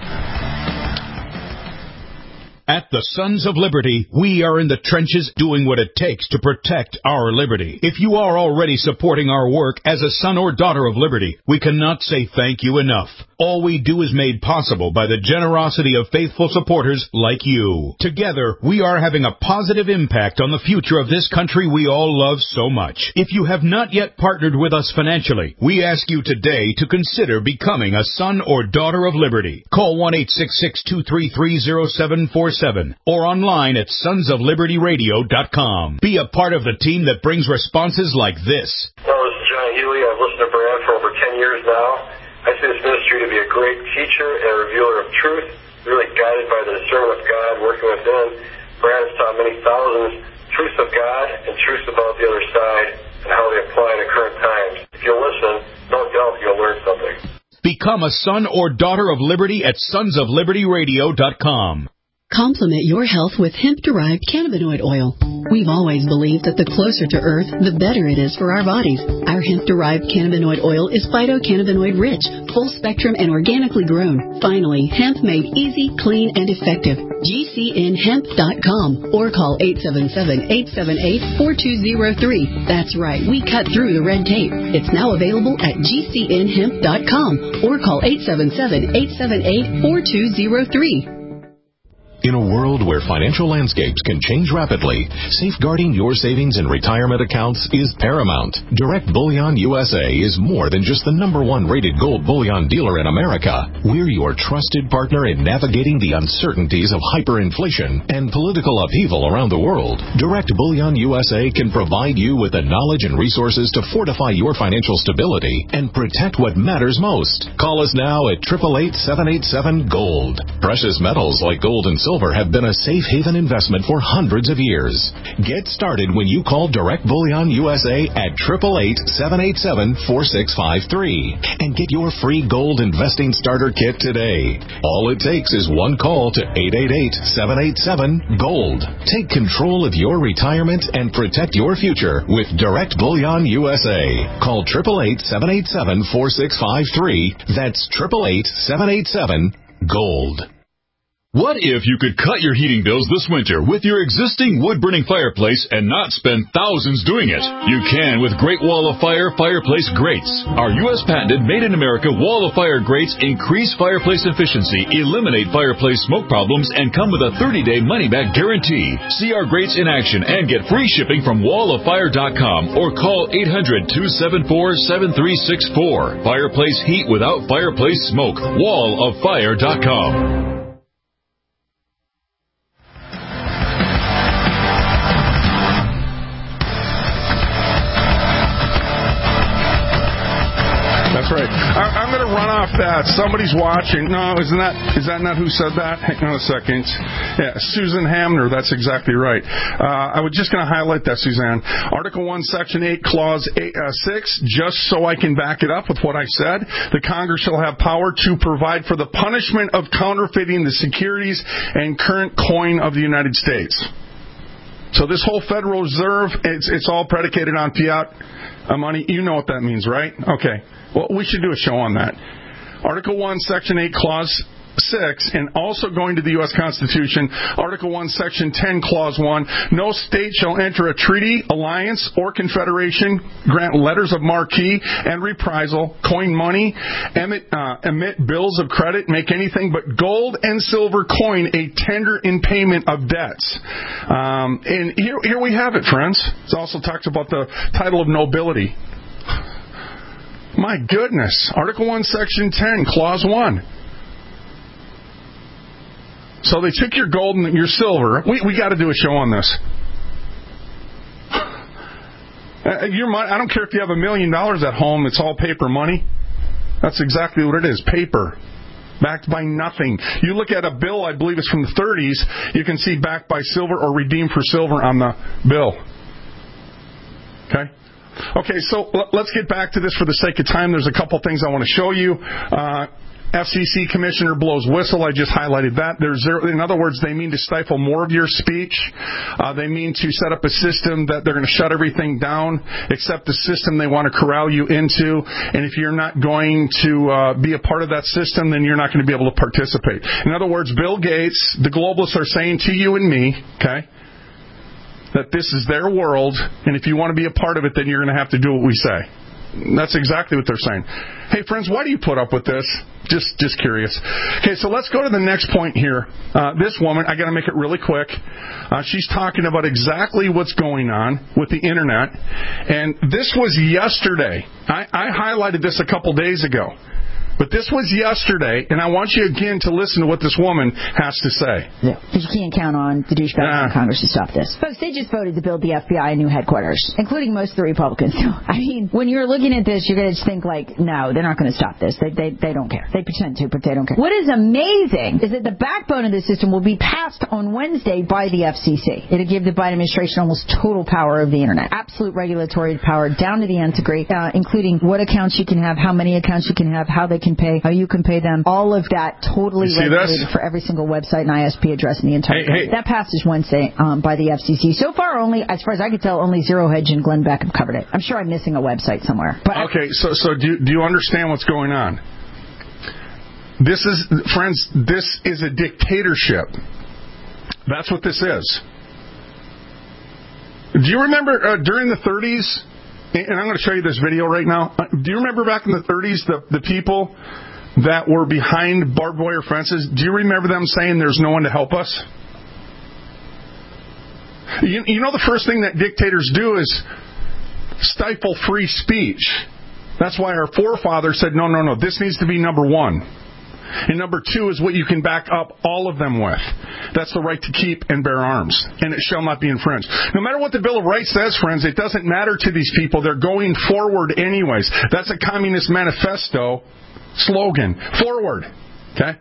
At the Sons of Liberty, we are in the trenches doing what it takes to protect our liberty. If you are already supporting our work as a son or daughter of liberty, we cannot say thank you enough. All we do is made possible by the generosity of faithful supporters like you. Together, we are having a positive impact on the future of this country we all love so much. If you have not yet partnered with us financially, we ask you today to consider becoming a son or daughter of liberty. Call one eight six six, two three three, zero seven four seven or online at sons of liberty radio dot com. Be a part of the team that brings responses like this. Hello, this is John Healy. I've listened to Brad for over ten years now. I see this ministry to be a great teacher and a revealer of truth, really guided by the discernment of God working within. Brad has taught many thousands truths of God and truths about the other side and how they apply to current times. If you listen, no doubt you'll learn something. Become a son or daughter of liberty at sons of liberty radio dot com. Complement your health with hemp-derived cannabinoid oil. We've always believed that the closer to Earth, the better it is for our bodies. Our hemp-derived cannabinoid oil is phytocannabinoid rich, full spectrum, and organically grown. Finally, hemp made easy, clean, and effective. G C N hemp dot com or call eight seven seven, eight seven eight, four two zero three. That's right, we cut through the red tape. It's now available at G C N hemp dot com or call eight seven seven, eight seven eight, four two zero three. In a world where financial landscapes can change rapidly, safeguarding your savings and retirement accounts is paramount. Direct Bullion U S A is more than just the number one rated gold bullion dealer in America. We're your trusted partner in navigating the uncertainties of hyperinflation and political upheaval around the world. Direct Bullion U S A can provide you with the knowledge and resources to fortify your financial stability and protect what matters most. Call us now at eight eight eight, seven eight seven, GOLD. Precious metals like gold and silver have been a safe haven investment for hundreds of years. Get started when you call Direct Bullion U S A at eight eight eight, seven eight seven, four six five three and get your free gold investing starter kit today. All it takes is one call to eight eight eight, seven eight seven, GOLD. Take control of your retirement and protect your future with Direct Bullion U S A. Call eight eight eight, seven eight seven, four six five three. That's eight eight eight, seven eight seven, GOLD. What if you could cut your heating bills this winter with your existing wood-burning fireplace and not spend thousands doing it? You can with Great Wall of Fire fireplace grates. Our U S patented made-in-America Wall of Fire grates increase fireplace efficiency, eliminate fireplace smoke problems, and come with a thirty-day money-back guarantee. See our grates in action and get free shipping from wall of fire dot com or call eight hundred, two seven four, seven three six four. Fireplace heat without fireplace smoke. wall of fire dot com. That's right. I, I'm going to run off that. Somebody's watching. No, isn't that is that not who said that? Hang on a second. Yeah, Susan Hamner. That's exactly right. Uh, I was just going to highlight that, Suzanne. Article one, Section eight, Clause eight, uh, six, just so I can back it up with what I said. The Congress shall have power to provide for the punishment of counterfeiting the securities and current coin of the United States. So this whole Federal Reserve, it's, it's all predicated on fiat uh, money. You know what that means, right? Okay. Well, we should do a show on that. Article one, Section eight, Clause six, and also going to the U S Constitution, Article one, Section ten, Clause one, no state shall enter a treaty, alliance, or confederation, grant letters of marque and reprisal, coin money, emit, uh, emit bills of credit, make anything but gold and silver coin a tender in payment of debts. Um, and here, here we have it, friends. It also talks about the title of nobility. My goodness. Article one, Section ten, Clause one. So they took your gold and your silver. We we got to do a show on this. Uh, your money, I don't care if you have a million dollars at home. It's all paper money. That's exactly what it is. Paper. Backed by nothing. You look at a bill, I believe it's from the thirties. You can see backed by silver or redeemed for silver on the bill. Okay? Okay, so let's get back to this for the sake of time. There's a couple things I want to show you. Uh, F C C commissioner blows whistle. I just highlighted that. There's zero, in other words, they mean to stifle more of your speech. Uh, they mean to set up a system that they're going to shut everything down, except the system they want to corral you into. And if you're not going to uh, be a part of that system, then you're not going to be able to participate. In other words, Bill Gates, the globalists are saying to you and me, okay, that this is their world, and if you want to be a part of it, then you're going to have to do what we say. That's exactly what they're saying. Hey, friends, why do you put up with this? Just just curious. Okay, so let's go to the next point here. Uh, this woman, I got to make it really quick. Uh, she's talking about exactly what's going on with the Internet. And this was yesterday. I, I highlighted this a couple days ago. But this was yesterday, and I want you again to listen to what this woman has to say. Yeah. Because you can't count on the douchebags uh, in Congress to stop this. Folks, they just voted to build the F B I a new headquarters, including most of the Republicans. So, I mean, when you're looking at this, you're going to just think, like, no, they're not going to stop this. They, they, they don't care. They pretend to, but they don't care. What is amazing is that the backbone of the system will be passed on Wednesday by the F C C. It'll give the Biden administration almost total power of the Internet. Absolute regulatory power down to the nth degree, uh, including what accounts you can have, how many accounts you can have, how they can pay, how you can pay them, all of that totally regulated for every single website and I S P address in the entire hey, country. Hey. That passes Wednesday um, by the F C C. So far, only, as far as I can tell, only Zero Hedge and Glenn Beck have covered it. I'm sure I'm missing a website somewhere. But okay, so so do you, do you understand what's going on? This is, friends, this is a dictatorship. That's what this is. Do you remember uh, during the thirties? And I'm going to show you this video right now. Do you remember back in the thirties, the, the people that were behind barbed wire fences, do you remember them saying there's no one to help us? You, you know the first thing that dictators do is stifle free speech. That's why our forefathers said, no, no, no, this needs to be number one. And number two is what you can back up all of them with. That's the right to keep and bear arms, and it shall not be infringed. No matter what the Bill of Rights says, friends, it doesn't matter to these people. They're going forward anyways. That's a Communist Manifesto slogan. Forward. Okay?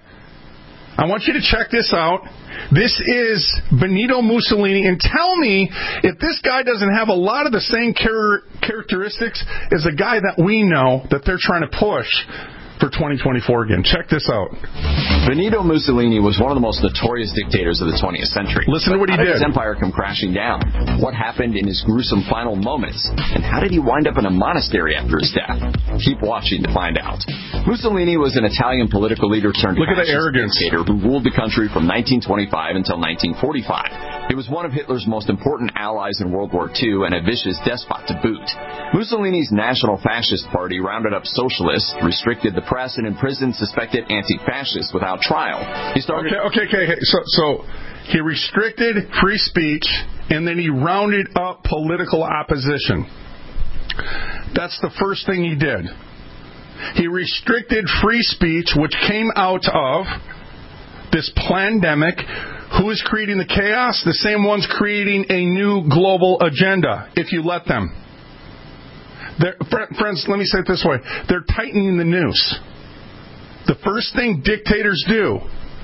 I want you to check this out. This is Benito Mussolini, and tell me if this guy doesn't have a lot of the same char- characteristics as the guy that we know that they're trying to push for twenty twenty-four again. Check this out. Benito Mussolini was one of the most notorious dictators of the twentieth century. Listen to what he did. How did his did. empire come crashing down? What happened in his gruesome final moments? And how did he wind up in a monastery after his death? Keep watching to find out. Mussolini was an Italian political leader turned Look at the arrogance. dictator who ruled the country from nineteen twenty-five until nineteen forty-five. He was one of Hitler's most important allies in World War Two and a vicious despot to boot. Mussolini's National Fascist Party rounded up socialists, restricted the press, and imprisoned suspected anti-fascists without trial. He started... Okay, okay, okay. So, so he restricted free speech, and then he rounded up political opposition. That's the first thing he did. He restricted free speech, which came out of this pandemic. Who is creating the chaos? The same ones creating a new global agenda, if you let them. They're, friends, let me say it this way. They're tightening the noose. The first thing dictators do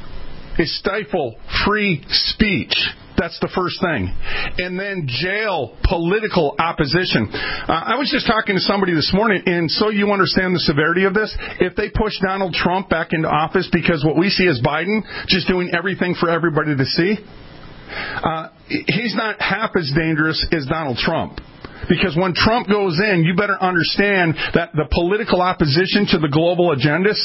is stifle free speech. That's the first thing. And then jail political opposition. Uh, I was just talking to somebody this morning, and so you understand the severity of this. If they push Donald Trump back into office, because what we see is Biden just doing everything for everybody to see, uh, he's not half as dangerous as Donald Trump. Because when Trump goes in, you better understand that the political opposition to the global agendas,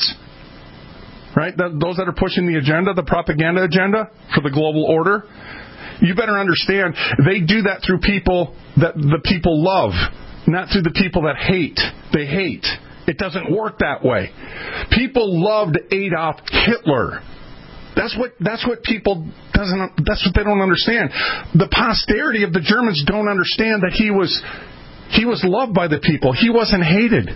right, those that are pushing the agenda, the propaganda agenda for the global order, you better understand they do that through people that the people love, not through the people that hate. They hate. It doesn't work that way. People loved Adolf Hitler. That's what that's what people doesn't that's what they don't understand. The posterity of the Germans don't understand that he was he was loved by the people. He wasn't hated.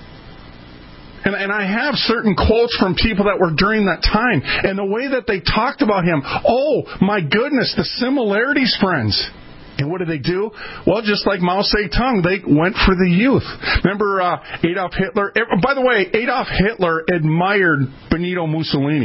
And, and I have certain quotes from people that were during that time, and the way that they talked about him. Oh my goodness, the similarities, friends. And what did they do? Well, just like Mao Zedong, they went for the youth. Remember uh, Adolf Hitler? By the way, Adolf Hitler admired Benito Mussolini.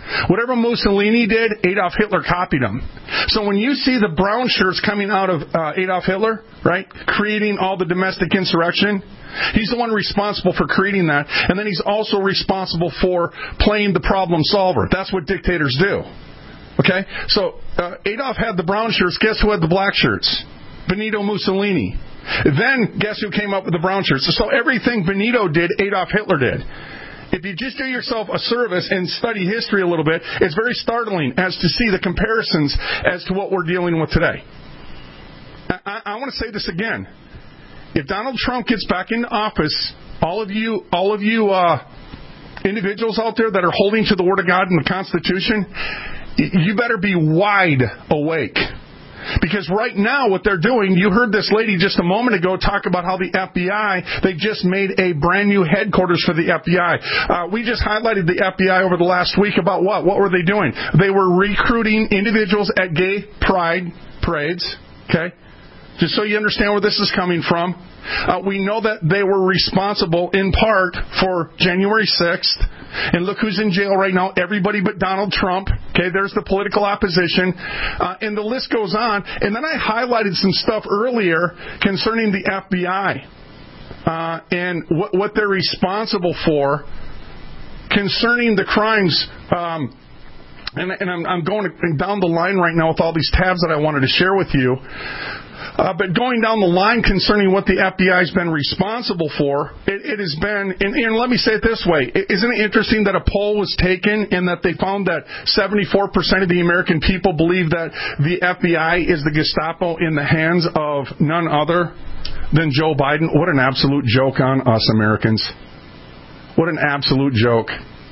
Whatever Mussolini did, Adolf Hitler copied him. So when you see the brown shirts coming out of uh, Adolf Hitler, right, creating all the domestic insurrection, he's the one responsible for creating that. And then he's also responsible for playing the problem solver. That's what dictators do. Okay? So uh, Adolf had the brown shirts. Guess who had the black shirts? Benito Mussolini. Then guess who came up with the brown shirts? So everything Benito did, Adolf Hitler did. If you just do yourself a service and study history a little bit, it's very startling as to see the comparisons as to what we're dealing with today. I, I want to say this again. If Donald Trump gets back into office, all of you, all of you uh, individuals out there that are holding to the Word of God and the Constitution, you better be wide awake. Because right now what they're doing, you heard this lady just a moment ago talk about how the F B I, they just made a brand new headquarters for the F B I. Uh, we just highlighted the F B I over the last week about what? What were they doing? They were recruiting individuals at gay pride parades, okay? Just so you understand where this is coming from. Uh, we know that they were responsible in part for January sixth. And look who's in jail right now. Everybody but Donald Trump. Okay, there's the political opposition. Uh, and the list goes on. And then I highlighted some stuff earlier concerning the F B I. Uh, and what, what they're responsible for concerning the crimes. Um, and and I'm, I'm going down the line right now with all these tabs that I wanted to share with you. Uh, but going down the line concerning what the F B I has been responsible for, it, it has been, and, and let me say it this way, isn't it interesting that a poll was taken and that they found that seventy-four percent of the American people believe that the F B I is the Gestapo in the hands of none other than Joe Biden? What an absolute joke on us Americans. What an absolute joke.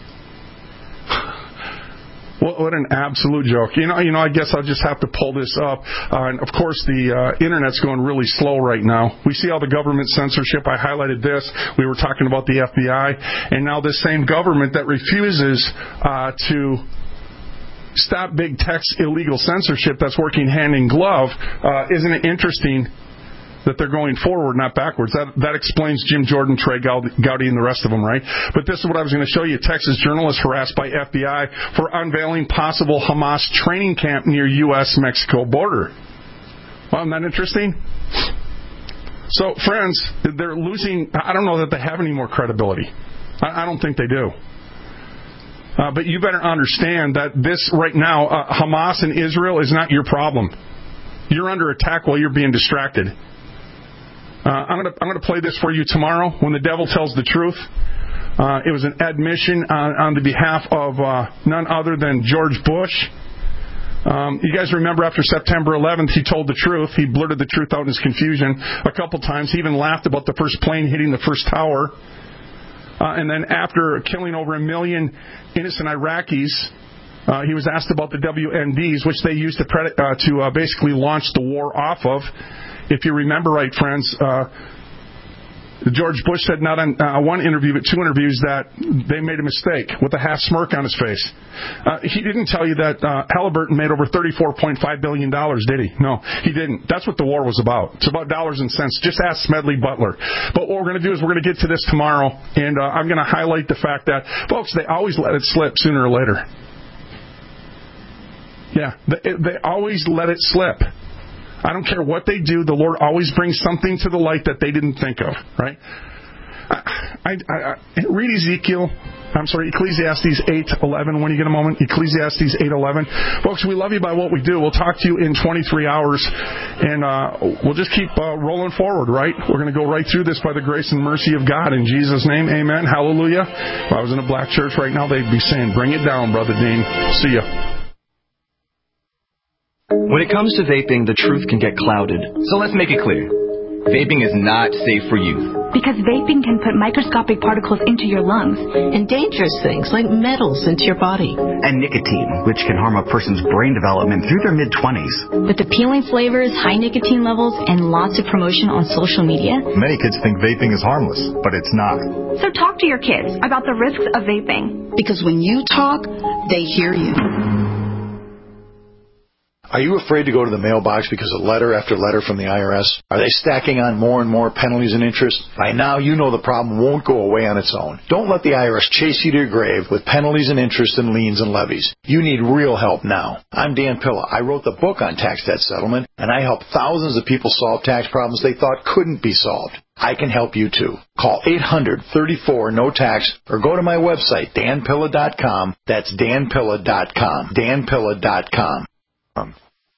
What, what an absolute joke. You know, you know. I guess I'll just have to pull this up. Uh, and, of course, the uh, Internet's going really slow right now. We see all the government censorship. I highlighted this. We were talking about the F B I. And now this same government that refuses uh, to stop big tech's illegal censorship that's working hand in glove, uh, isn't it interesting that they're going forward, not backwards? That that explains Jim Jordan, Trey Gowdy, and the rest of them, right? But this is what I was going to show you. Texas journalist harassed by F B I for unveiling possible Hamas training camp near U S Mexico border. Well, isn't that interesting? So, friends, they're losing. I don't know that they have any more credibility. I, I don't think they do. Uh, but you better understand that this right now, uh, Hamas and Israel is not your problem. You're under attack while you're being distracted. Uh, I'm going to I'm going to play this for you tomorrow when the devil tells the truth. Uh, it was an admission on, on the behalf of uh, none other than George Bush. Um, you guys remember after September eleventh, he told the truth. He blurted the truth out in his confusion a couple times. He even laughed about the first plane hitting the first tower. Uh, and then after killing over a million innocent Iraqis, uh, he was asked about the W M Ds, which they used to, pred- uh, to uh, basically launch the war off of. If you remember right, friends, uh, George Bush said not on uh, one interview but two interviews that they made a mistake with a half smirk on his face. Uh, he didn't tell you that uh, Halliburton made over thirty-four point five billion dollars, did he? No, he didn't. That's what the war was about. It's about dollars and cents. Just ask Smedley Butler. But what we're going to do is we're going to get to this tomorrow, and uh, I'm going to highlight the fact that, folks, they always let it slip sooner or later. Yeah, they, they always let it slip. I don't care what they do. The Lord always brings something to the light that they didn't think of, right? I, I, I, read Ezekiel. I'm sorry, Ecclesiastes eight eleven when you get a moment. Ecclesiastes eight eleven. Folks, we love you by what we do. We'll talk to you in twenty-three hours, and uh, we'll just keep uh, rolling forward, right? We're going to go right through this by the grace and mercy of God. In Jesus' name, amen. Hallelujah. If I was in a black church right now, they'd be saying, bring it down, Brother Dean. See ya. When it comes to vaping, the truth can get clouded. So let's make it clear. Vaping is not safe for youth. Because vaping can put microscopic particles into your lungs. And dangerous things like metals into your body. And nicotine, which can harm a person's brain development through their mid-twenties. With appealing flavors, high nicotine levels, and lots of promotion on social media. Many kids think vaping is harmless, but it's not. So talk to your kids about the risks of vaping. Because when you talk, they hear you. Are you afraid to go to the mailbox because of letter after letter from the I R S? Are they stacking on more and more penalties and interest? By now, you know the problem won't go away on its own. Don't let the I R S chase you to your grave with penalties and interest and liens and levies. You need real help now. I'm Dan Pilla. I wrote the book on tax debt settlement, and I help thousands of people solve tax problems they thought couldn't be solved. I can help you too. Call eight hundred, thirty-four, no tax or go to my website, dan pilla dot com. That's dan pilla dot com. dan pilla dot com. Um,